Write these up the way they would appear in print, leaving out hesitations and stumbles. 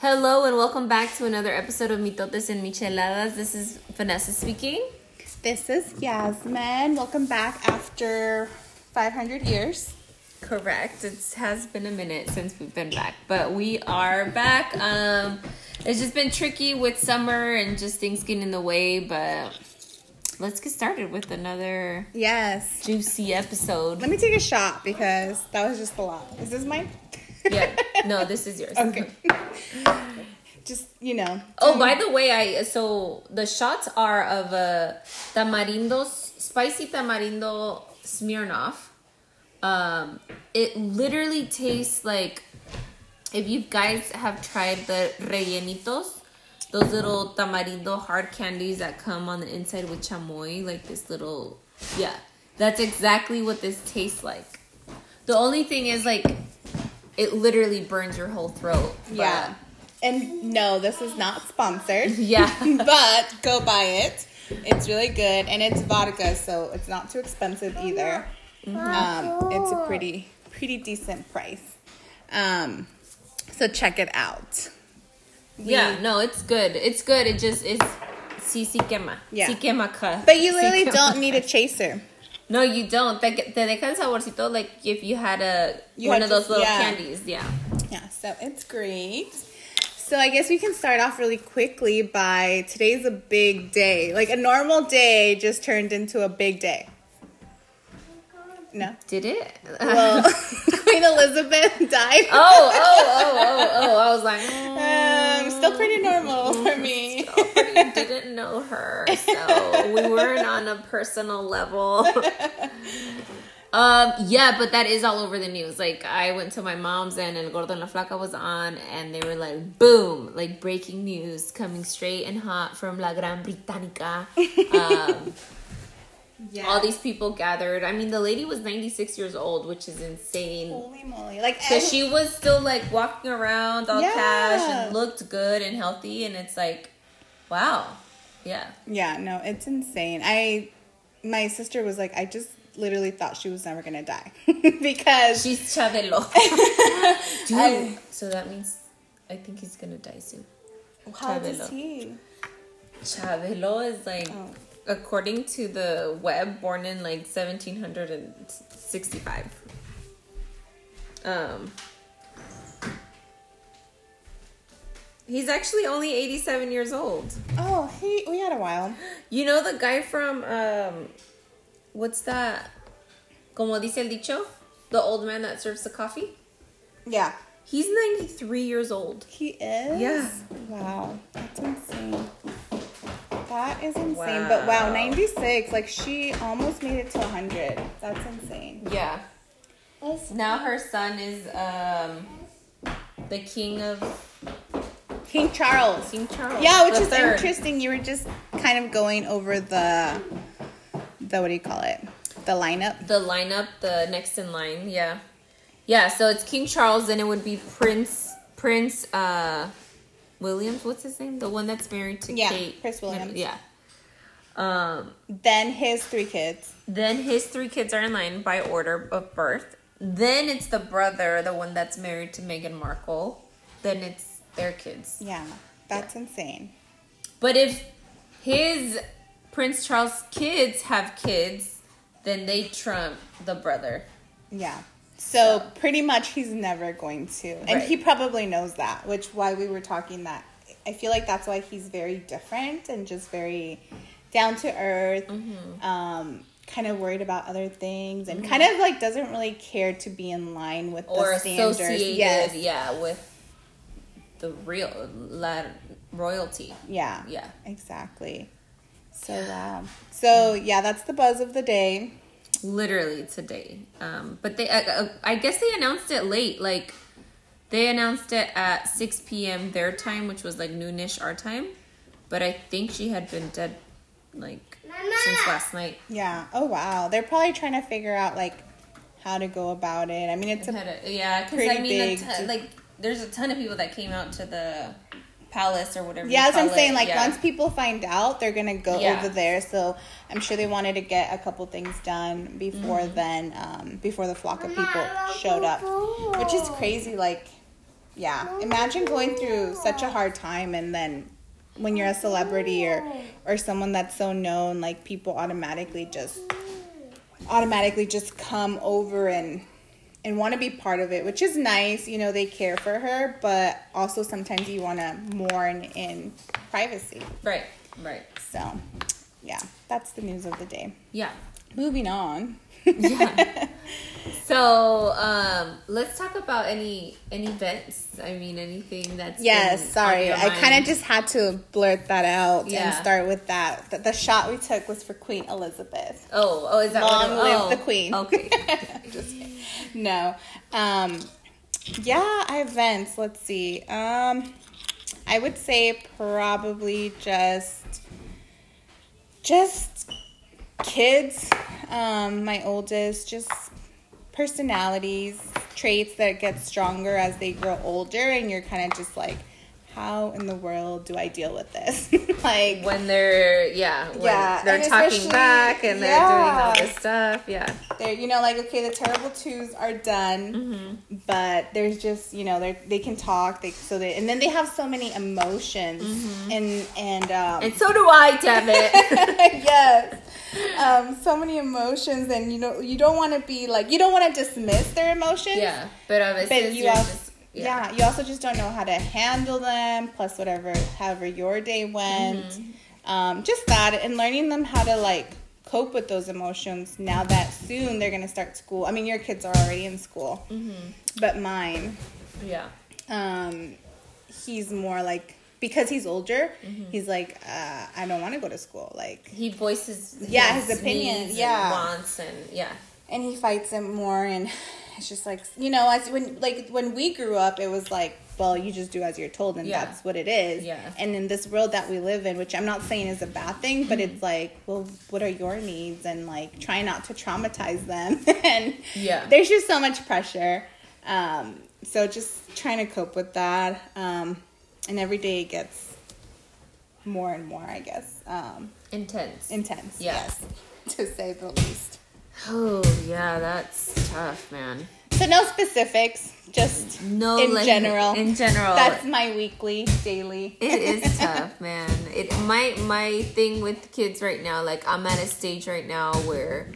Hello and welcome back to another episode of Mitotes and Micheladas. This is Vanessa speaking. This is Yasmin. Welcome back after 500 years. Correct. It has been a minute since we've been back, but we are back. It's just been tricky with summer and just things getting in the way, but let's get started with another juicy episode. Let me take a shot because that was just a lot. Is this mine? Yeah. No, this is yours. Okay. Just, Oh, by the way, so the shots are of spicy tamarindo Smirnoff. It literally tastes like, if you guys have tried the rellenitos, those little tamarindo hard candies that come on the inside with chamoy, like this little, that's exactly what this tastes like. The only thing is, like, it literally burns your whole throat. Yeah. And no, this is not sponsored. Yeah. But go buy it. It's really good. And it's vodka, so it's not too expensive either. Mm-hmm. It's a pretty decent price. So check it out. It's good. It's good. It just is sí quema. Yeah. Sí quema. But you literally don't need a chaser. No, you don't. Te deja el saborcito like if you had one of those little candies. Yeah. Yeah, so it's great. So I guess we can start off really quickly by today's a big day. Like a normal day just turned into a big day. No? Did it? Well, Queen Elizabeth died. Oh. I was like, still pretty normal for me. Didn't know her, so we weren't on a personal level. But that is all over the news. Like, I went to my mom's and El Gordo and La Flaca was on, and they were like, boom, like breaking news coming straight and hot from La Gran Británica. All these people gathered. I mean, the lady was 96 years old, which is insane. Holy moly. Like, so she was still like walking around all cash and looked good and healthy, and it's like, wow. Yeah, no, it's insane. My sister was like, I just literally thought she was never going to die. Because she's Chabelo. Dude, so that means I think he's going to die soon. How old is he? Chabelo is like, according to the web, born in like 1765. He's actually only 87 years old. Oh, we had a while. You know the guy from, what's that? Como dice el dicho? The old man that serves the coffee? Yeah. He's 93 years old. He is? Yeah. Wow. That's insane. That is insane. Wow. But wow, 96. Like, she almost made it to 100. That's insane. Yeah. Now her son is the King Charles. King Charles. Yeah, which is interesting. You were just kind of going over the what do you call it? The lineup. The next in line. Yeah. Yeah, so it's King Charles, then it would be Prince Williams. What's his name? The one that's married to Kate. Prince Williams. Yeah. Then his 3 kids. Then his 3 kids are in line by order of birth. Then it's the brother, the one that's married to Meghan Markle. Then it's their kids. Yeah, that's insane. But if his Prince Charles' kids have kids, then they trump the brother. Yeah. So pretty much he's never going to. And he probably knows that, which why we were talking that. I feel like that's why he's very different and just very down to earth. Mm-hmm. Kind of worried about other things and kind of like doesn't really care to be in line with the standards. With the real royalty. Yeah, exactly. So wow. So that's the buzz of the day. Literally today. But they, I guess they announced it late. Like they announced it at 6 p.m. their time, which was like noonish our time. But I think she had been dead like since last night. Yeah. Oh wow. They're probably trying to figure out like how to go about it. I mean, it's because I mean, there's a ton of people that came out to the palace or whatever. Yeah, that's what I'm saying. Like once people find out, they're gonna go over there. So I'm sure they wanted to get a couple things done before then, before the flock of people showed up, which is crazy. Like Yeah. Imagine going through such a hard time, and then when you're a celebrity or someone that's so known, like, people automatically just come over and want to be part of it, which is nice. You know, they care for her, but also sometimes you want to mourn in privacy. Right. So, yeah, that's the news of the day. Yeah. Moving on. Yeah. So, let's talk about any events. I mean, anything that's sorry. I kind of just had to blurt that out and start with that. The shot we took was for Queen Elizabeth. Oh, is that Long live the Queen. Okay. Just kidding. No. Events. Let's see. I would say probably just kids. My oldest, just personalities, traits that get stronger as they grow older, and you're kind of just like, how in the world do I deal with this? Like, when they're talking back and they're doing all this stuff. Yeah. They're, like, okay, the terrible twos are done, but there's just, they can talk. And then they have so many emotions, and so do I, damn it. Yes. So many emotions, and you don't want to be like, you don't want to dismiss their emotions. Yeah, but obviously you also just don't know how to handle them, plus however your day went. Just that, and learning them how to, like, cope with those emotions now that soon they're going to start school. I mean, your kids are already in school, but mine, he's more like, because he's older, he's like, I don't want to go to school. Like, he voices his opinion, and wants, and and he fights it more, and it's just like, as when we grew up, it was like, well, you just do as you're told, and that's what it is. Yeah. And in this world that we live in, which I'm not saying is a bad thing, but it's like, well, what are your needs? And, like, try not to traumatize them. And there's just so much pressure. So just trying to cope with that. And every day it gets more and more, I guess. Intense, yes, to say the least. Oh, yeah, that's tough, man. So no specifics, just in general. In general. That's my weekly, daily. It is tough, man. My thing with kids right now, like, I'm at a stage right now where,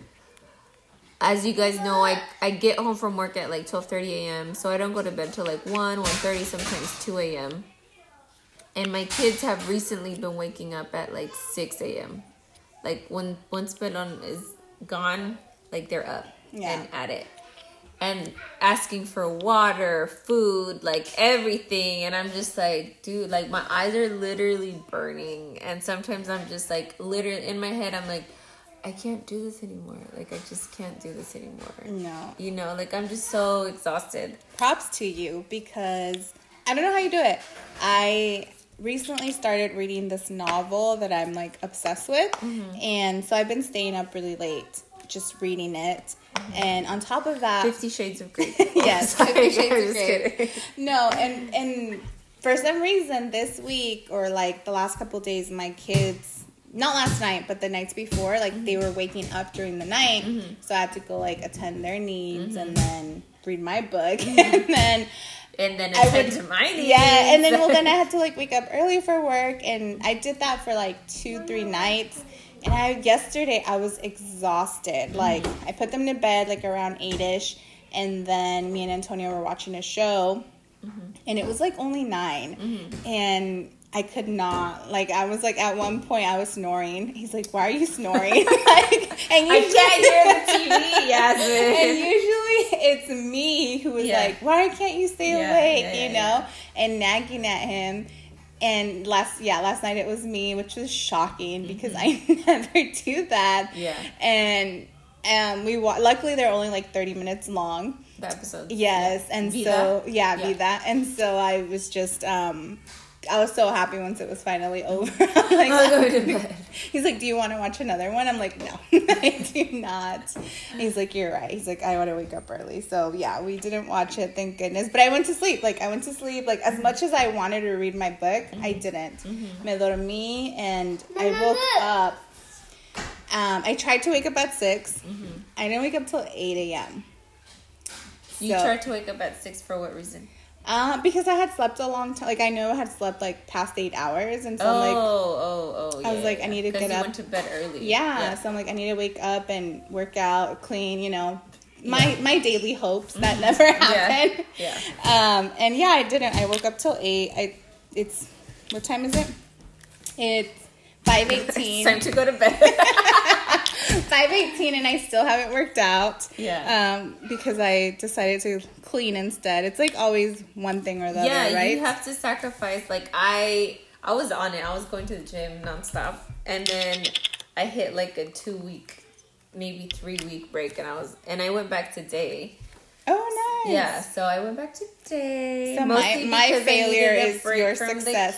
as you guys know, I get home from work at like 12:30 a.m., so I don't go to bed till like 1:30, sometimes 2 a.m. And my kids have recently been waking up at like 6 a.m. Like, when Spelon is gone, like, they're up and at it. And asking for water, food, like, everything. And I'm just like, dude, like, my eyes are literally burning. And sometimes I'm just like, literally in my head, I'm like, I can't do this anymore. Like, I just can't do this anymore. No. Like, I'm just so exhausted. Props to you, because I don't know how you do it. I recently started reading this novel that I'm, like, obsessed with. And so I've been staying up really late just reading it. And on top of that, 50 Shades of Grey. Yes, 50 Shades of Grey. No, and for some reason this week, or like the last couple of days, my kids, not last night, but the nights before, like, they were waking up during the night, so I had to go, like, attend their needs and then read my book, and then attend to my needs. Yeah, and then I had to, like, wake up early for work, and I did that for like 2-3 nights. And yesterday I was exhausted. Like, I put them to bed like around 8ish, and then me and Antonio were watching a show, and it was like only 9, and I could not, like, I was like, at one point I was snoring. He's like, why are you snoring? Like, and I can't hear the TV, Yasmin. And usually it's me who is like, why can't you stay awake, you know, and nagging at him. And last night it was me, which was shocking because I never do that. Yeah. And we luckily they're only like 30 minutes long. The episodes. Yes, and so Vida. And so I was just I was so happy once it was finally over. Like, I'll go to bed. He's like, do you want to watch another one? I'm like, no, I do not. He's like, you're right. He's like, I want to wake up early. So, yeah, we didn't watch it, thank goodness. But I went to sleep. Like, as much as I wanted to read my book, I didn't. Me dormí, and I woke up. I tried to wake up at 6. I didn't wake up till 8 a.m. You tried to wake up at 6 for what reason? Because I had slept a long time. Like, I know I had slept, like, past 8 hours. And so, I was like, I need to get up. You went to bed early. Yeah. So, I'm like, I need to wake up and work out, clean, you know. My daily hopes that never happened. Yeah. And, yeah, I didn't. I woke up till 8. What time is it? It's 5:18. It's time to go to bed. 5:18 and I still haven't worked out. Yeah. Because I decided to clean instead. It's like always one thing or the other, right? Yeah, you have to sacrifice. Like I was on it. I was going to the gym nonstop, and then I hit like a 2-week, maybe 3-week break, and I went back today. Oh, nice. Yeah, so I went back today. So my failure is your success.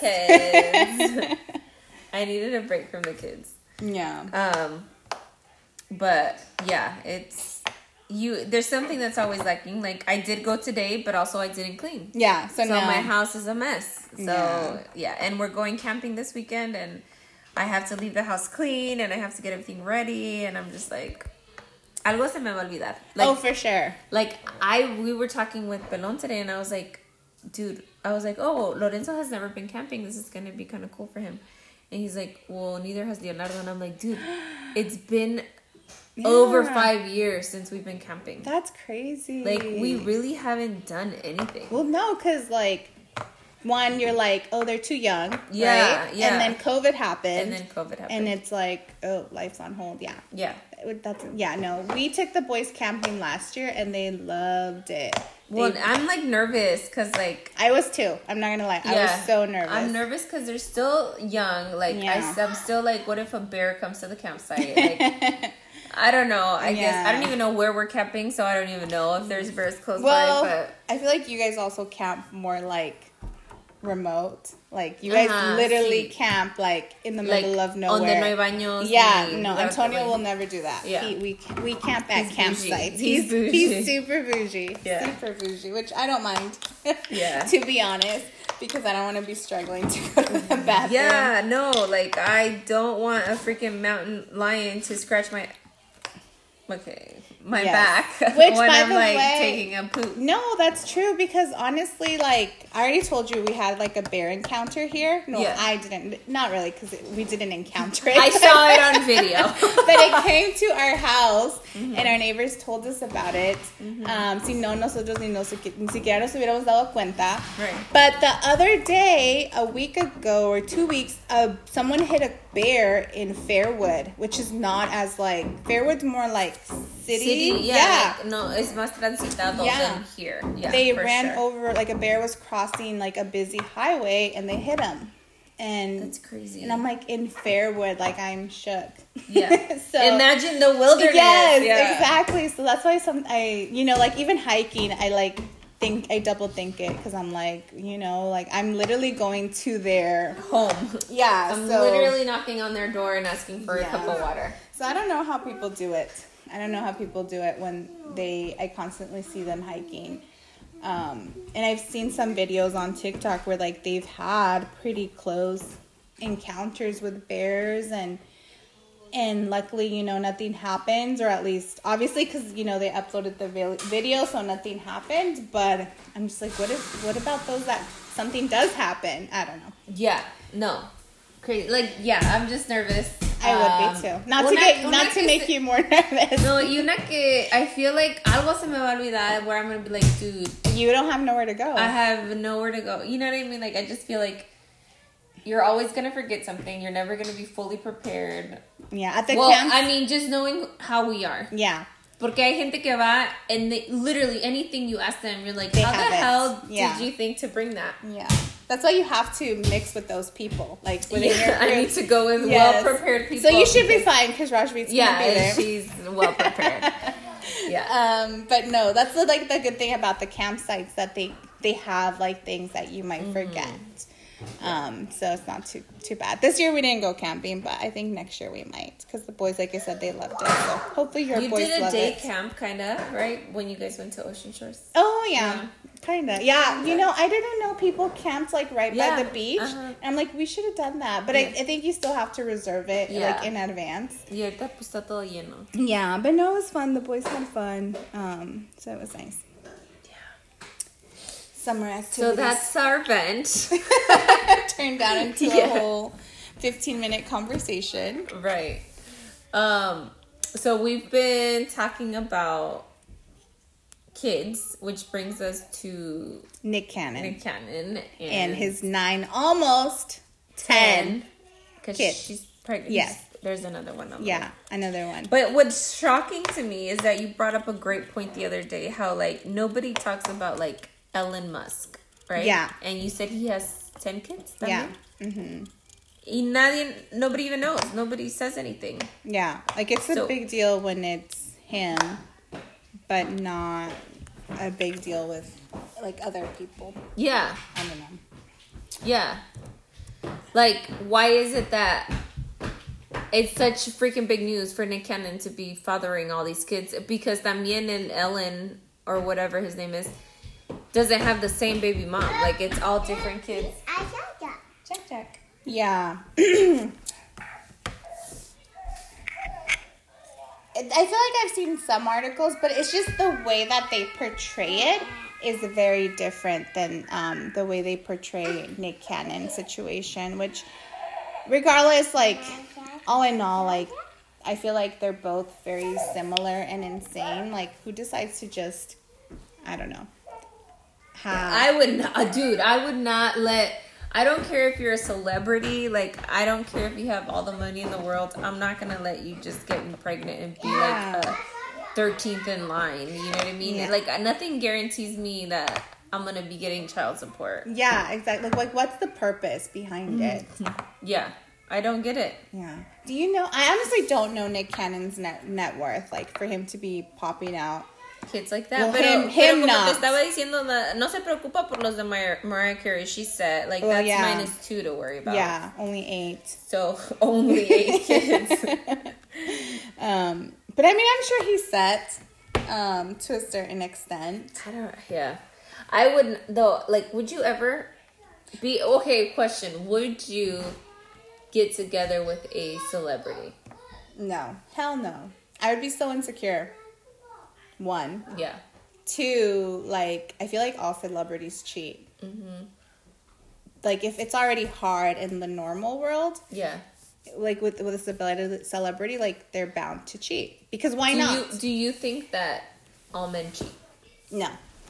I needed a break from the kids. Yeah. But yeah, there's something that's always lacking. Like I did go today, but also I didn't clean. Yeah. So my now house is a mess. So yeah, and we're going camping this weekend, and I have to leave the house clean, and I have to get everything ready, and I'm just like, algo se me va a olvidar. Like, oh, for sure. Like we were talking with Pelon today, and I was like, dude, oh, Lorenzo has never been camping. This is gonna be kind of cool for him. And he's like, well, neither has Leonardo. And I'm like, dude, it's been over 5 years since we've been camping. That's crazy. Like, we really haven't done anything. Well, no, because, like, one, you're like, oh, they're too young. Yeah, right? yeah. And then COVID happened. And it's like, oh, life's on hold. Yeah. Yeah. No. We took the boys camping last year, and they loved it. Well, I'm, like, nervous because, like... I was, too. I'm not going to lie. I was so nervous. I'm nervous because they're still young. Like, I'm still, like, what if a bear comes to the campsite? Like... I don't know. I guess I don't even know where we're camping, so I don't even know if there's bears close by. But I feel like you guys also camp more like remote. Like you guys literally camp like in the middle of nowhere. Donde no hay baños. Yeah, no. Antonio will never do that. Yeah. We camp at campsites. He's super bougie. Yeah. Super bougie, which I don't mind. Yeah. To be honest. Because I don't want to be struggling to go to the bathroom. Yeah, no. Like I don't want a freaking mountain lion to scratch my back which, when by I'm the like way, taking a poop. No, that's true because honestly, like I already told you, we had like a bear encounter here. No, I didn't. Not really because we didn't encounter it. I saw it on video, but it came to our house and our neighbors told us about it. Si no, nosotros ni siquiera nos hubiéramos dado cuenta. Right. But the other day, a week ago or 2 weeks, someone hit a bear in Fairwood, which is not as like Fairwood's more like city. Yeah. Like, no, it's más transitado than here. Yeah, they ran over, like a bear was crossing like a busy highway and they hit him. And that's crazy. And I'm like in Fairwood, like I'm shook. Yeah. So imagine the wilderness. Yes, exactly. So that's why like even hiking, I double think it because I'm like, like I'm literally going to their home. Yeah. I'm literally knocking on their door and asking for a cup of water. So I don't know how people do it. When I constantly see them hiking. And I've seen some videos on TikTok where like they've had pretty close encounters with bears and luckily, nothing happens, or at least obviously because, they uploaded the video, so nothing happened. But I'm just like, what about those that something does happen? I don't know. Yeah, no. Crazy. Like, I'm just nervous. I would be too. Not to make you more nervous. No, I feel like algo se me va a olvidar where I'm going to be like, dude. You don't have nowhere to go. I have nowhere to go. You know what I mean? Like, I just feel like you're always going to forget something. You're never going to be fully prepared. Yeah, at the camp. I mean, just knowing how we are. Yeah. Porque hay gente que va and they, literally anything you ask them, you're like, how the hell did you think to bring that? Yeah. That's why you have to mix with those people. Like within your group. I need to go with well-prepared people. So you should be fine because Rajveet's going to be there. She's well-prepared. But no, that's the good thing about the campsites that they have like things that you might forget. So it's not too bad. This year we didn't go camping, but I think next year we might because the boys, like I said, they loved it. So hopefully your boys love it. You did a day camp, kind of, right? When you guys went to Ocean Shores. Oh yeah. Kind of. Yeah. I didn't know people camped like right by the beach. And I'm like, we should have done that. But I think you still have to reserve it like in advance. Y ahorita pues está todo lleno. Yeah, but no, it was fun. The boys had fun. So it was nice. summer activities. So that's our vent. Turned down into a whole 15-minute conversation. Right. So we've been talking about kids, which brings us to Nick Cannon. And his 9, almost 10 because kids. She's pregnant. Yes. There's another one. Another one. But what's shocking to me is that you brought up a great point the other day, how like nobody talks about like Elon Musk, right? Yeah. And you said he has 10 kids? Yeah. Mm-hmm. Nobody even knows. Nobody says anything. Yeah. Like, it's a big deal when it's him, but not a big deal with, like, other people. Yeah. I don't know. Yeah. Like, why is it that it's such freaking big news for Nick Cannon to be fathering all these kids? Because también and Ellen, or whatever his name is, doesn't have the same baby mom. Like, it's all different kids. Jack. Yeah. I feel like I've seen some articles, but it's just the way that they portray it is very different than the way they portray Nick Cannon's situation, which, regardless, like, all in all, like, I feel like they're both very similar and insane. Like, who decides to just, I don't know. I would not let... I don't care if you're a celebrity. Like, I don't care if you have all the money in the world. I'm not going to let you just get me pregnant and be like a 13th in line. You know what I mean? Yeah. Like, nothing guarantees me that I'm going to be getting child support. Yeah, exactly. Like, what's the purpose behind it? Yeah. I don't get it. Yeah. Do you know? I honestly don't know Nick Cannon's net worth. Like, for him to be popping out kids like that. Well, pero como te estaba diciendo, no se preocupa por los de Mariah Carey. She said, like, that's -2 to worry about. Yeah, only 8. So, only 8 kids. But I mean, I'm sure he's set to a certain extent. I wouldn't, though, like, would you ever be, okay, question, would you get together with a celebrity? No. Hell no. I would be so insecure. 1. Yeah. 2, like, I feel like all celebrities cheat. Mm-hmm. Like, if it's already hard in the normal world, yeah, like with a celebrity, like, they're bound to cheat. Because why not? Do you think that all men cheat? No.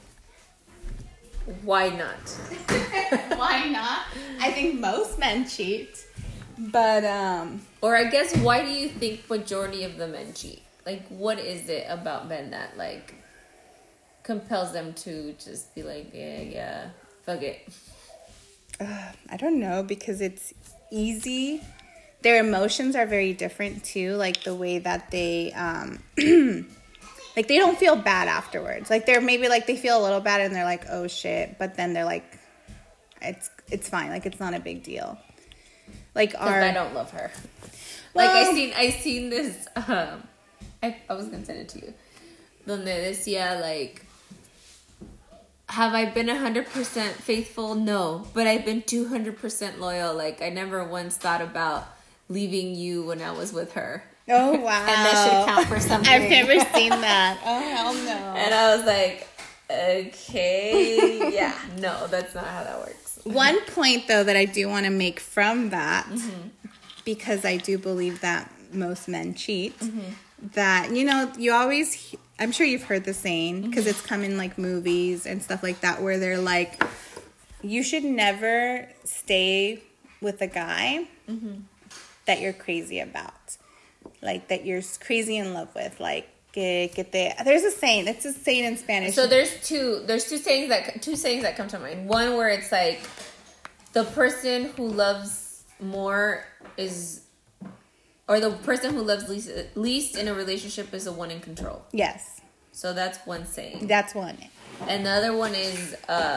Why not? Why not? I think most men cheat. But, or I guess, why do you think majority of the men cheat? Like, what is it about men that, like, compels them to just be like, yeah, fuck it? I don't know, because it's easy. Their emotions are very different, too. Like, the way that they, like, they don't feel bad afterwards. Like, they're maybe, like, they feel a little bad and they're like, oh, shit. But then they're like, it's fine. Like, it's not a big deal. Like, I don't love her. Well, like, I seen this, I was going to send it to you. Donde decía, like, have I been 100% faithful? No. But I've been 200% loyal. Like, I never once thought about leaving you when I was with her. Oh, wow. And that should count for something. I've never seen that. Oh, hell no. And I was like, okay. Yeah, no, that's not how that works. One point, though, that I do want to make from that, because I do believe that most men cheat, that, you know, you always, I'm sure you've heard the saying, because it's come in, like, movies and stuff like that, where they're like, you should never stay with a guy that you're crazy about. Like, that you're crazy in love with. Like, there's a saying. It's a saying in Spanish. So there's two sayings that come to mind. One where it's like, the person who loves more is... Or the person who loves least in a relationship is the one in control. Yes. So that's one saying. That's one. And the other one is,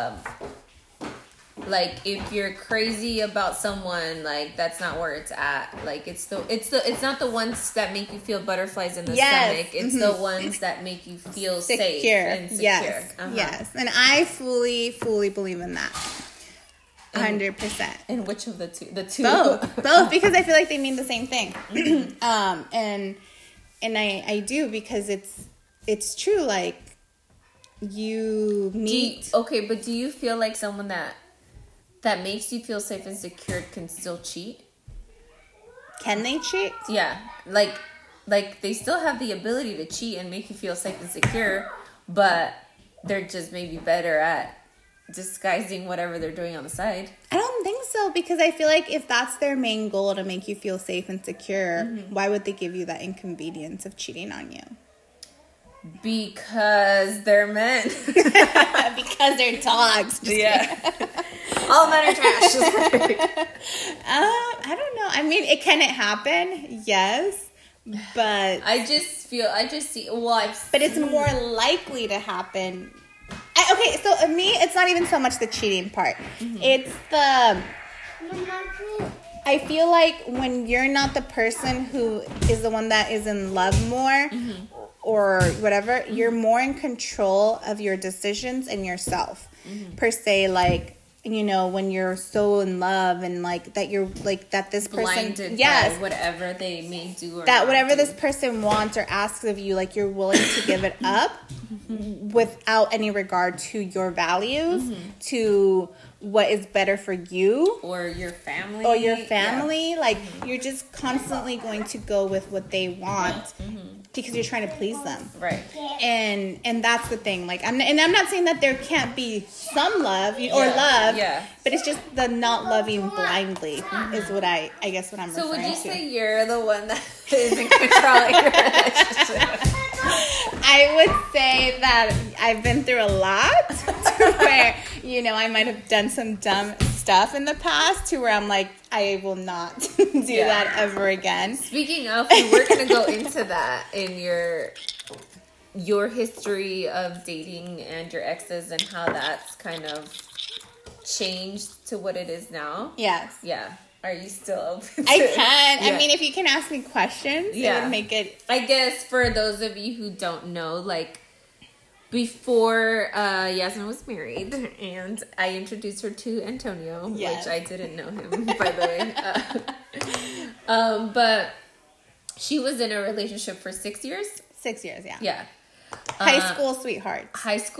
like, if you're crazy about someone, like, that's not where it's at. Like, it's not the ones that make you feel butterflies in the stomach. It's the ones that make you feel safe and secure. Yes. Yes. And I fully believe in that. 100%. And which of the two? The two. Both, because I feel like they mean the same thing. And I do, because it's true. Like, you meet. But do you feel like someone that makes you feel safe and secure can still cheat? Can they cheat? Yeah, like they still have the ability to cheat and make you feel safe and secure, but they're just maybe better at disguising whatever they're doing on the side. I don't think so, because I feel like if that's their main goal, to make you feel safe and secure, why would they give you that inconvenience of cheating on you? Because they're men. Because they're dogs. All men are trash. I don't know. I mean, can it happen? Yes. But I just see. Well, but it's more likely to happen. Okay, so me, it's not even so much the cheating part. It's the. I feel like when you're not the person who is the one that is in love more, or whatever, you're more in control of your decisions and yourself, per se. Like, you know, when you're so in love and like that, you're like that this person, blinded by whatever they may do, or that whatever this person wants or asks of you, like you're willing to give it up without any regard to your values, to what is better for you or your family, like you're just constantly going to go with what they want because you're trying to please them, right? And that's the thing. Like I'm not saying that there can't be some love or love, but it's just the not loving blindly is what I guess what I'm referring to. So would you say you're the one that is in control of your relationship? I would say that I've been through a lot to where, you know, I might have done some dumb stuff in the past to where I'm like, I will not do that ever again. Speaking of, we're going to go into that in your history of dating and your exes and how that's kind of changed to what it is now. Yes. Yeah. Are you still open to I can. Yeah. I mean, if you can ask me questions, it would make it... I guess for those of you who don't know, like, before Yasmin was married, and I introduced her to Antonio, which I didn't know him, by the way. But she was in a relationship for 6 years? 6 years, yeah. Yeah. High school sweethearts.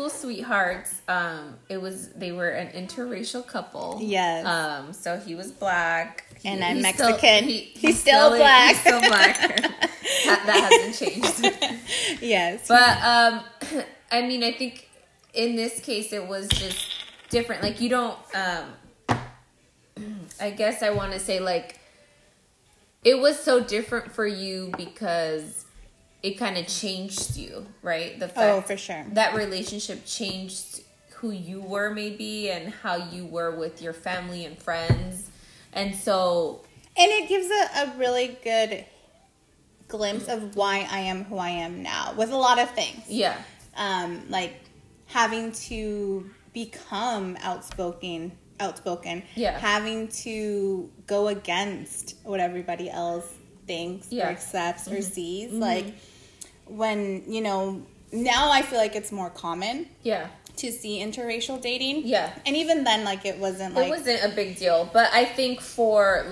They were an interracial couple. Yes. So he was black. And I'm Mexican. He's still black. He's still black. that hasn't changed. Yes. But, I mean, I think in this case it was just different. Like, you don't, I guess I want to say, like, it was so different for you because it kind of changed you, right? The fact for sure. That relationship changed who you were maybe and how you were with your family and friends. And so... And it gives a really good glimpse of why I am who I am now with a lot of things. Yeah. Like having to become outspoken, having to go against what everybody else thinks or accepts or sees. Like when, you know, now I feel like it's more common to see interracial dating. Yeah. And even then, like, it wasn't a big deal. But I think for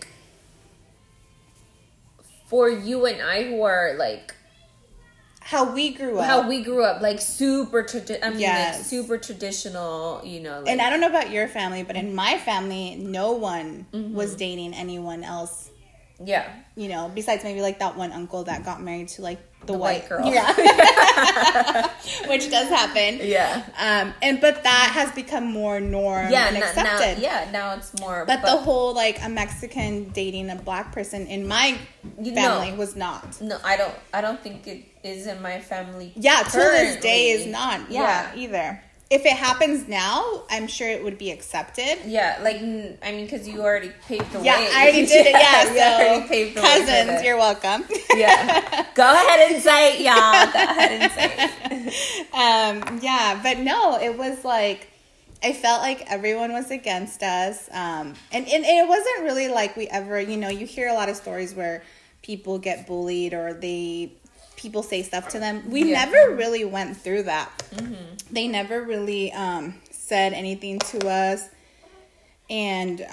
you and I who are, like, how we grew up, like super super traditional, you know. Like, and I don't know about your family, but in my family, no one was dating anyone else. Yeah, you know, besides maybe like that one uncle that got married to like the white girl. Yeah, which does happen. Yeah, but that has become more norm and accepted. Now it's more. But the whole like a Mexican dating a black person in my family was not. No, I don't think it is in my family. Yeah, to this day is not. Yeah, either. If it happens now, I'm sure it would be accepted. Yeah, like, I mean, because you already paved the way. Yeah, I already did it, so paved the cousins, way you're welcome. Yeah. Go ahead and say it, y'all. Go ahead and say it. Yeah, but no, it was like, I felt like everyone was against us. And it wasn't really like we ever, you know, you hear a lot of stories where people get bullied or people say stuff to them. We never really went through that. They never really said anything to us. And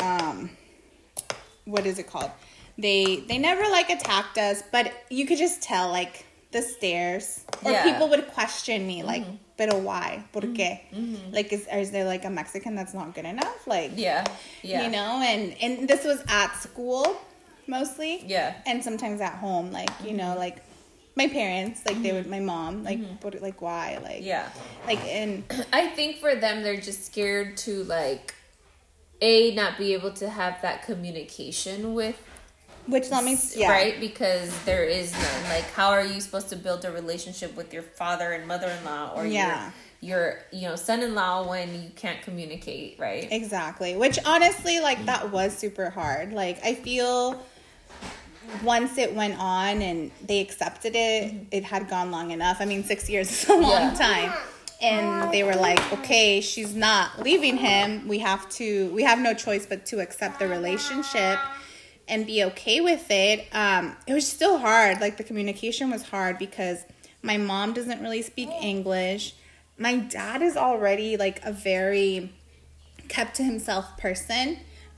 what is it called? They never like attacked us, but you could just tell like the stairs, or people would question me like, "Pero why? ¿Por qué?" Like, is there like a Mexican that's not good enough? Like, you know, and this was at school mostly, and sometimes at home, like you know, like my parents, like they would, my mom, like, but like why, like, like, and I think for them they're just scared to like not be able to have that communication with. Which let me, right, because there is none. Like, how are you supposed to build a relationship with your father and mother-in-law or your you know, son-in-law when you can't communicate, right? Exactly. Which honestly, like, that was super hard. Like, I feel once it went on and they accepted it, it had gone long enough. I mean, 6 years is a long time. And they were like, okay, she's not leaving him. We have no choice but to accept the relationship and be okay with it. It was still hard. Like, the communication was hard because my mom doesn't really speak English. My dad is already like a very kept to himself person.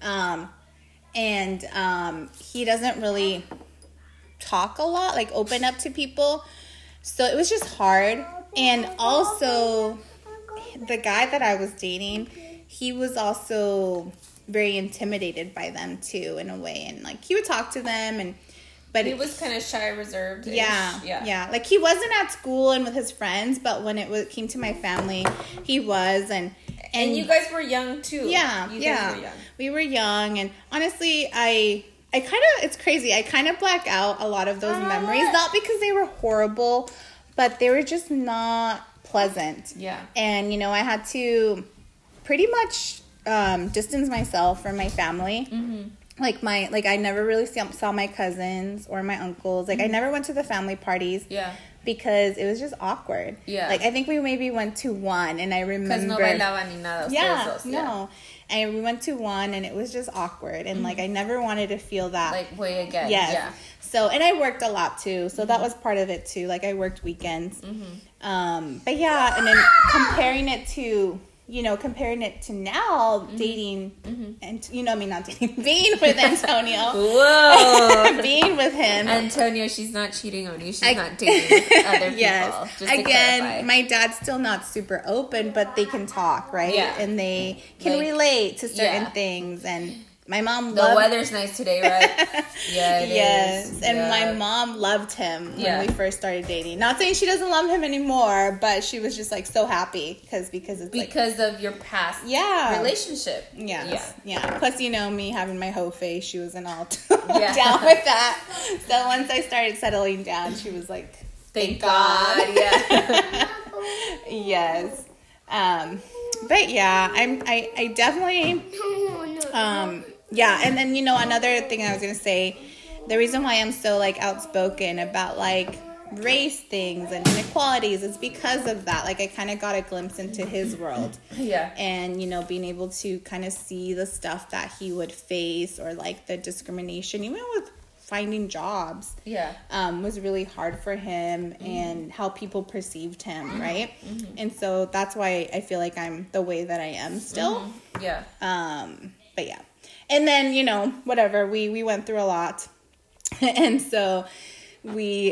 And he doesn't really talk a lot, like open up to people. So it was just hard. And also, the guy that I was dating, he was also very intimidated by them too, in a way. And like, he would talk to them, but he was kind of shy, reserved. Yeah. Like, he wasn't at school and with his friends, but when it came to my family, he was. And you guys were young too. Yeah, you guys were young. We were young, and honestly, I kind of, it's crazy. I kind of black out a lot of those memories, not because they were horrible, but they were just not pleasant. Yeah. And you know, I had to pretty much distance myself from my family. Like, I never really saw my cousins or my uncles. Like, I never went to the family parties. Yeah. Because it was just awkward. Yeah. Like, I think we maybe went to one, and I remember. Because no bailaban ni nada. No. And we went to one, and it was just awkward. And, like, I never wanted to feel that. Like, way again. Yes. Yeah. So, and I worked a lot, too. So, that was part of it, too. Like, I worked weekends. But, yeah. And then comparing it to now, dating, and, you know, I mean, not dating, being with Antonio. Whoa. Being with him. Antonio, she's not cheating on you. She's not dating other people. Yes. Just again, my dad's still not super open, but they can talk, right? Yeah. And they can relate to certain things. And my mom loved... The weather's nice today, right? Yeah, it is. And my mom loved him when we first started dating. Not saying she doesn't love him anymore, but she was just like so happy because it's of your past relationship. Yes. Yeah. Plus, you know, me having my hoe face, she wasn't all down with that. So once I started settling down, she was like, thank God. Yeah. Yes. But yeah, I definitely yeah, and then, you know, another thing I was going to say, the reason why I'm so, like, outspoken about, like, race things and inequalities is because of that. Like, I kind of got a glimpse into his world. Yeah. And, you know, being able to kind of see the stuff that he would face, or, like, the discrimination, even with finding jobs. Yeah. Was really hard for him, and how people perceived him, right? And so that's why I feel like I'm the way that I am still. Yeah. But yeah. And then, you know, whatever, we went through a lot. And so we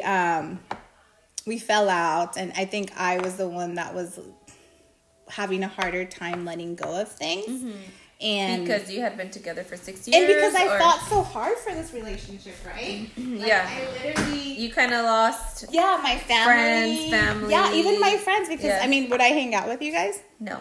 fell out, and I think I was the one that was having a harder time letting go of things. And because you had been together for 6 years, and because I fought so hard for this relationship, right? Like, I literally, you kind of lost. Yeah, my family, family. Yeah, even my friends. Because I mean, would I hang out with you guys? No.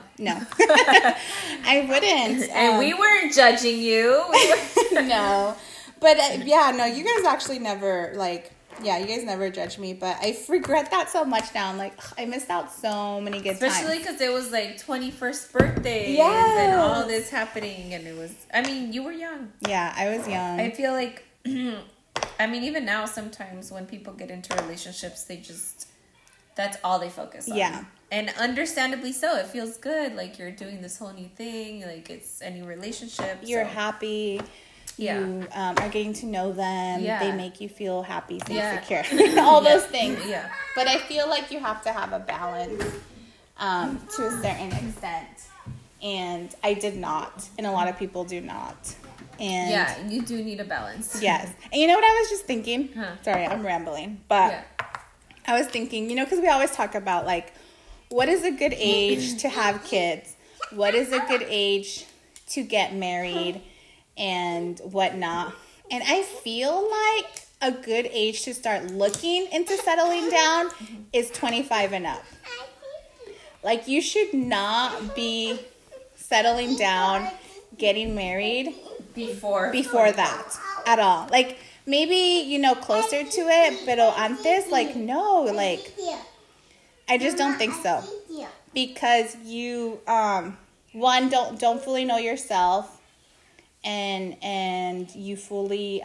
I wouldn't. And we weren't judging you. No, but no, you guys actually never you guys never judged me, but I regret that so much now. I'm like, I missed out so many good times. Especially because it was like 21st birthdays and all this happening, and it was, I mean, you were young. Yeah, I was young. I feel like, I mean, even now sometimes when people get into relationships, that's all they focus on. Yeah. And understandably so. It feels good. Like, you're doing this whole new thing. Like, it's a new relationship. You're happy. Yeah. You are getting to know them. Yeah. They make you feel happy, safe, secure. All those things. Yeah. But I feel like you have to have a balance to a certain extent. And I did not. And a lot of people do not. And yeah, you do need a balance. Yes. And you know what I was just thinking? Sorry, I'm rambling. But I was thinking, because we always talk about, like, what is a good age to have kids? What is a good age to get married and whatnot? And I feel like a good age to start looking into settling down is 25 and up. Like, you should not be settling down, getting married before that at all. Like, maybe, closer to it, pero antes, like, no, like, I just don't think so. Because you, one, don't fully know yourself, and you fully,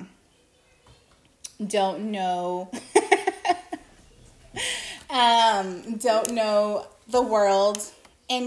don't know, don't know the world, and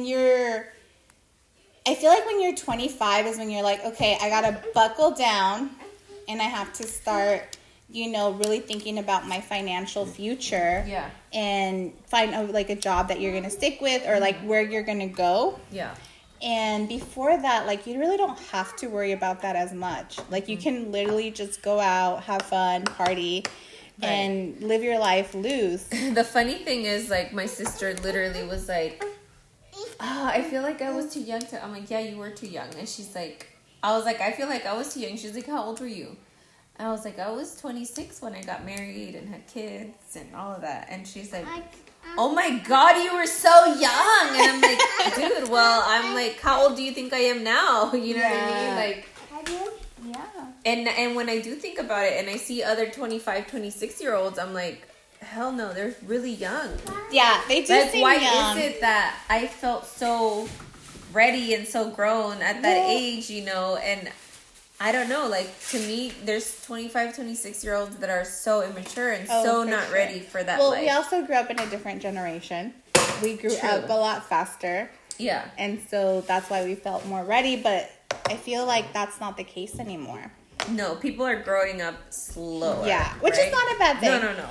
I feel like when you're 25 is when you're like, okay, I gotta buckle down, and I have to start, really thinking about my financial future. Yeah. And find a job that you're gonna stick with, or like where you're gonna go. Yeah. And before that, like, you really don't have to worry about that as much. Like, you can literally just go out, have fun, party, right, and live your life loose. The funny thing is, like, my sister literally was like, I feel like I was too young to... I'm like, yeah, you were too young. And she's like... I was like, I feel like I was too young. She's like, how old were you? And I was like, I was 26 when I got married and had kids and all of that. And she's like... oh my God, you were so young. And I'm like, dude, well, I'm like, how old do you think I am now? You know what I mean? Like, yeah. And when I do think about it and I see other 25, 26-year-olds, I'm like, hell no, they're really young. Yeah, they do like, seem why young. is it that I felt so ready and so grown at that age, and I don't know, like, to me, there's 25, 26-year-olds that are so immature and not ready for that life. Well, we also grew up in a different generation. We grew up a lot faster. Yeah. And so that's why we felt more ready, but I feel like that's not the case anymore. No, people are growing up slower. Yeah, which is not a bad thing. No.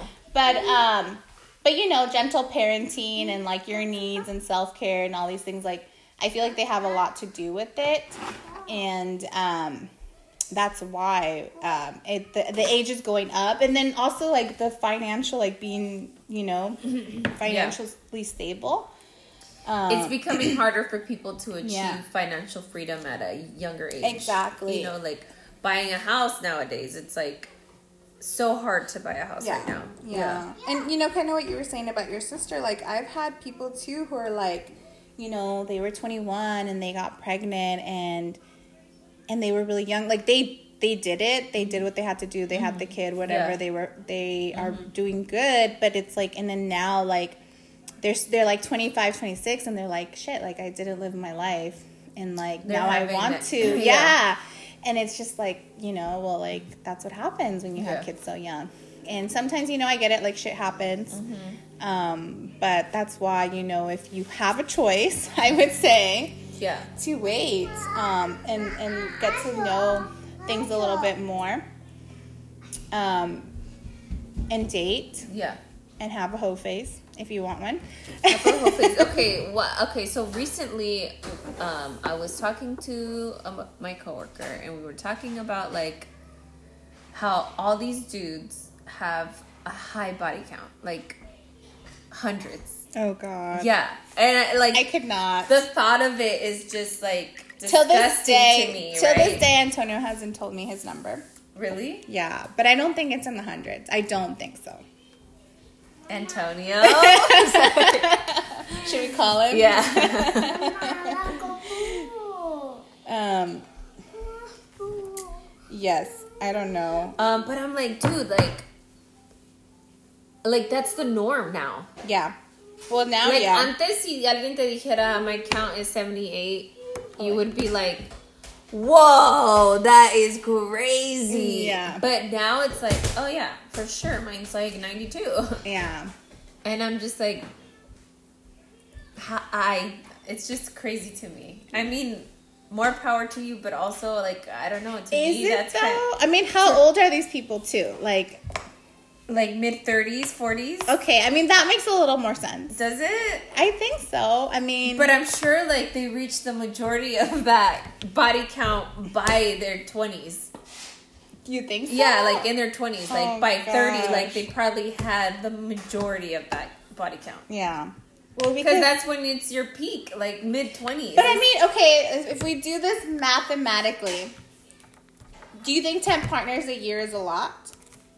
But gentle parenting and, like, your needs and self-care and all these things, like, I feel like they have a lot to do with it. And, that's why the age is going up, and then also, like, the financial, like, being financially stable. It's becoming harder for people to achieve financial freedom at a younger age. Exactly. Like buying a house nowadays, it's like so hard to buy a house right now. Yeah. And kind of what you were saying about your sister, like, I've had people too who are like, they were 21 and they got pregnant and they were really young. Like, they did it. They did what they had to do. They had the kid, whatever. Yeah. They are doing good. But it's like, and then now, like, they're like 25, 26, and they're like, shit, like, I didn't live my life. And, like, now I want to. Yeah. And it's just like, well, like, that's what happens when you have kids so young. And sometimes, I get it, like, shit happens. Mm-hmm. But that's why, if you have a choice, I would say... Yeah. To wait and get to know things a little bit more, and date. Yeah. And have a hoe face if you want one. Have a hoe face. Okay, so recently I was talking to my coworker, and we were talking about, like, how all these dudes have a high body count, like hundreds. Oh, God. Yeah. And, I could not. The thought of it is just, like, disgusting till this day, to me, Till this day, Antonio hasn't told me his number. Really? Yeah. But I don't think it's in the hundreds. I don't think so. Antonio? Should we call him? Yeah. Yes. I don't know. But I'm like, dude, like that's the norm now. Yeah. Well, now, like, antes, si alguien te dijera, my count is 78, you would be like, whoa, that is crazy. Yeah. But now it's like, oh, yeah, for sure. Mine's like 92. Yeah. And I'm just like, it's just crazy to me. I mean, more power to you, but also, like, I don't know. To me, that's though? I mean, how old are these people, too? Like mid-30s, 40s? Okay, I mean, that makes a little more sense. Does it? I think so. I mean... But I'm sure, like, they reach the majority of that body count by their 20s. You think so? Yeah, like in their 20s. Like by 30, gosh. like they probably had the majority of that body count. Yeah. Well, because that's when it's your peak, like mid-20s. But I mean, okay, if we do this mathematically, do you think 10 partners a year is a lot?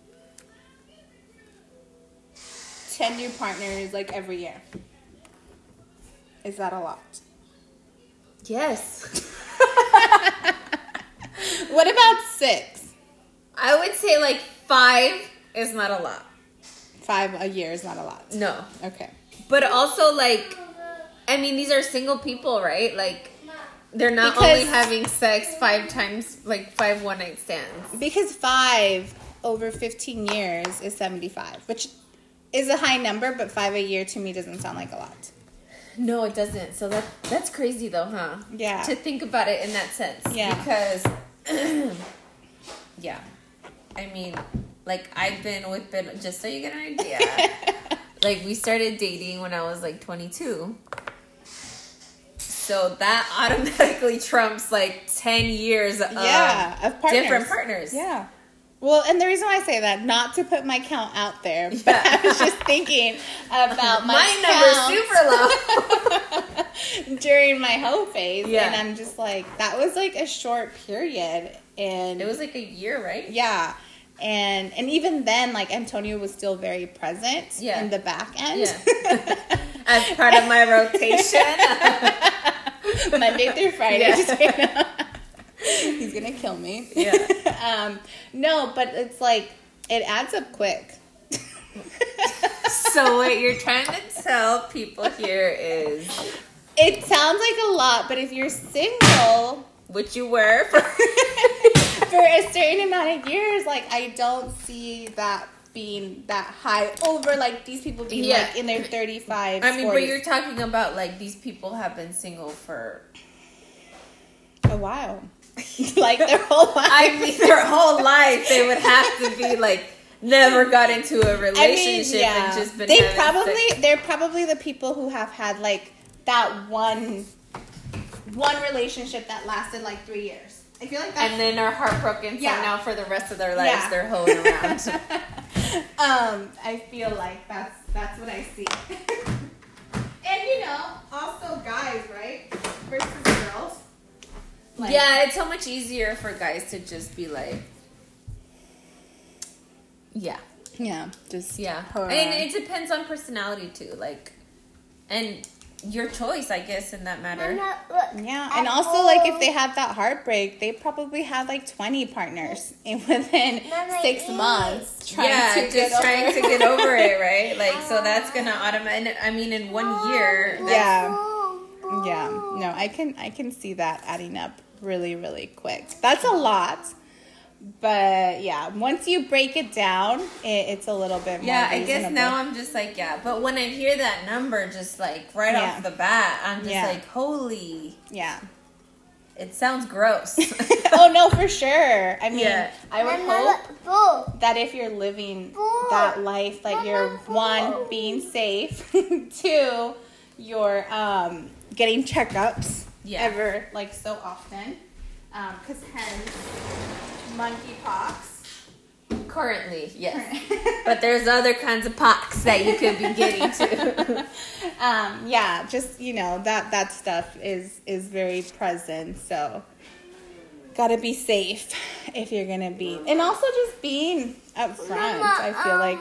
10 new partners, like, every year. Is that a lot? Yes. What about 6? I would say, like, 5 is not a lot. 5 a year is not a lot. No. Okay. But also, like, I mean, these are single people, right? Like, they're not only having sex 5 times, like 5 one-night stands. Because 5 over 15 years is 75, which is a high number, but 5 a year to me doesn't sound like a lot. No, it doesn't. So that's crazy, though, huh? Yeah. To think about it in that sense. Yeah. Because, yeah. I mean, like, I've been with Ben, just so you get an idea. Like, we started dating when I was, like, 22. So that automatically trumps, like, 10 years of partners. Different partners. Yeah. Well, and the reason why I say that, not to put my count out there, but I was just thinking about my number's super low. during my hoe phase. Yeah. And I'm just like, that was, like, a short period. And it was, like, a year, right? Yeah. And even then, like, Antonio was still very present in the back end. Yeah. As part of my rotation. Monday through Friday. Yeah. He's going to kill me. Yeah. No, but it's like, it adds up quick. So what you're trying to tell people here is... It sounds like a lot, but if you're single... Which you were for a certain amount of years, like, I don't see that being that high over, like, these people being, like, in their 35s, I mean, 40s. but you're talking about, like, these people have been single for... a while. Like, their whole life. I mean, their whole life, they would have to be, like, never got into a relationship and just been They're probably the people who have had, like, that one relationship that lasted, like, 3 years. I feel like that. And then are heartbroken, so now for the rest of their lives, they're hoeing around. I feel like that's what I see. And, you know, also guys, right? Versus girls. Like, yeah, it's so much easier for guys to just be like, just and it depends on personality too, like, and your choice, I guess, in that matter. Yeah, and also, like, if they had that heartbreak, they probably had, like, 20 partners within 6 months trying to get over it, right? Like, so that's gonna automatically, I mean, in 1 year. Yeah. No, I can see that adding up really, really quick. That's a lot. But, yeah, once you break it down, it's a little bit more reasonable. I guess now I'm just like, but when I hear that number just, like, right off the bat, I'm just like, holy. Yeah. It sounds gross. Oh, no, for sure. I mean, I would hope that if you're living that life, like, you're, 1, being safe, 2, you're getting checkups ever, like, so often. Because hence monkeypox. Currently, yes. But there's other kinds of pox that you could be getting to. Just, you know, that stuff is very present. So, gotta be safe if you're gonna be. And also just being upfront, I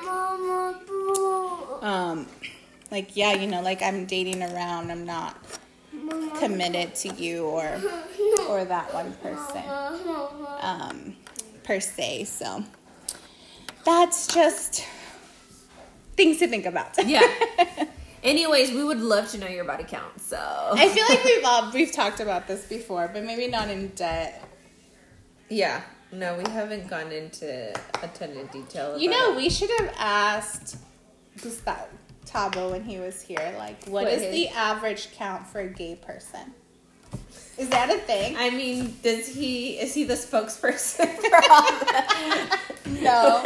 feel like, you know, like, I'm dating around, I'm not committed to you or that one person per se. So that's just things to think about. Anyways, we would love to know your body count. So I feel like we've talked about this before, but maybe not in depth. Yeah. No, we haven't gone into a ton of detail. You know, we should have asked Gustavo when he was here, like, what is the average count for a gay person? Is that a thing? I mean, is he the spokesperson for all that? No,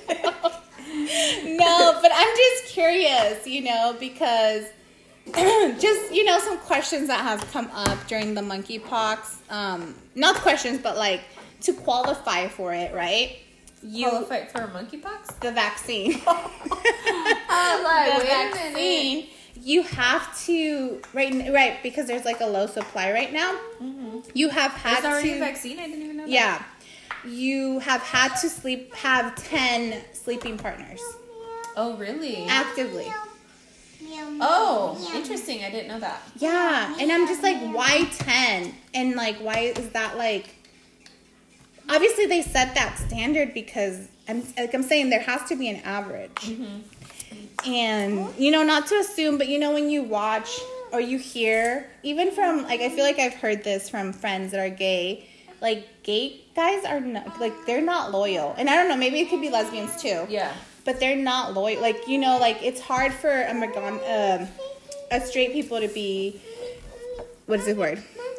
but I'm just curious, you know, because just, you know, some questions that have come up during the monkeypox. Not questions, but, like, to qualify for it, right? You qualify for monkeypox? The vaccine. I'm like, the vaccine. You have to, right, because there's like a low supply right now. Mm-hmm. You have had There's already a vaccine? I didn't even know that. Yeah. You have had to have 10 sleeping partners. Oh, really? Actively. Oh, interesting. I didn't know that. Yeah. And I'm just like, why 10? And like, why is that like... Obviously, they set that standard because I'm saying there has to be an average. Mm-hmm. And, you know, not to assume, but, you know, when you watch or you hear, even from, like, I feel like I've heard this from friends that are gay, like, gay guys are not, like, they're not loyal. And I don't know, maybe it could be lesbians too. Yeah. But they're not loyal. Like, you know, like, it's hard for a straight people to be, what is the word?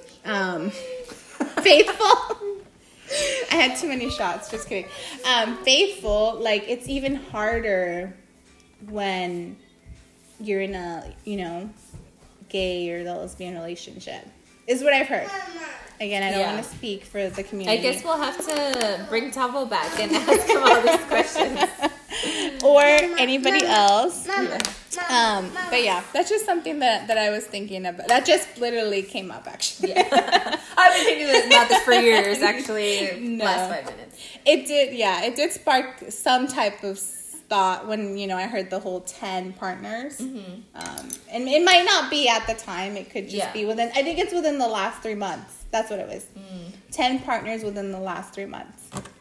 Faithful. I had too many shots, just kidding. Faithful, like, it's even harder when you're in a, you know, gay or the lesbian relationship, is what I've heard. Again, I don't want to speak for the community. I guess we'll have to bring Tavo back and ask him all these questions. Or anybody else. But yeah, that's just something that I was thinking about. That just literally came up, actually. Yeah. I've been thinking about this for years, actually. Last 5 minutes. It did spark some type of thought when, you know, I heard the whole 10 partners. Mm-hmm. And it might not be at the time. It could just be within, I think it's within the last 3 months. That's what it was. 10 partners within the last 3 months.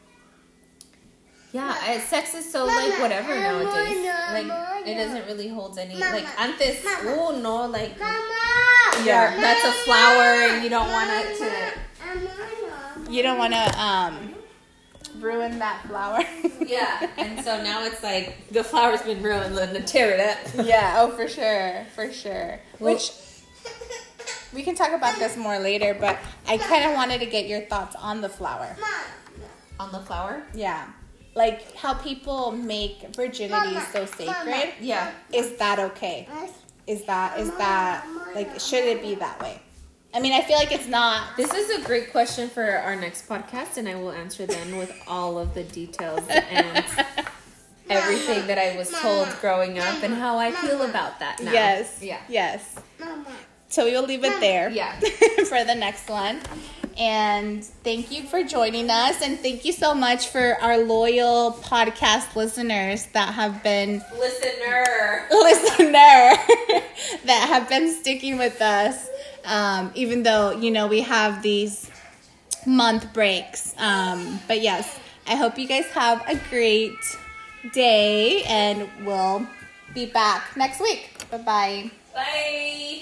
Yeah, sex is so, like, whatever nowadays. Like, it doesn't really hold any, like, antes, no, like, yeah, that's a flower and you don't want it to... You don't want to, ruin that flower. Yeah, and so now it's like, the flower's been ruined, let's tear it up. Yeah, oh, for sure. Which, we can talk about this more later, but I kind of wanted to get your thoughts on the flower. On the flower? Yeah. Like, how people make virginity so sacred. Yeah. Is that okay? Is that, like, should it be that way? I mean, I feel like it's not. This is a great question for our next podcast, and I will answer then with all of the details and everything that I was told growing up and how I feel about that now. Yes. Yeah. Yes. So we'll leave it there. Yeah. For the next one. And thank you for joining us. And thank you so much for our loyal podcast listeners that have been... Listener. That have been sticking with us. Even though, you know, we have these month breaks. But yes, I hope you guys have a great day. And we'll be back next week. Bye-bye. Bye.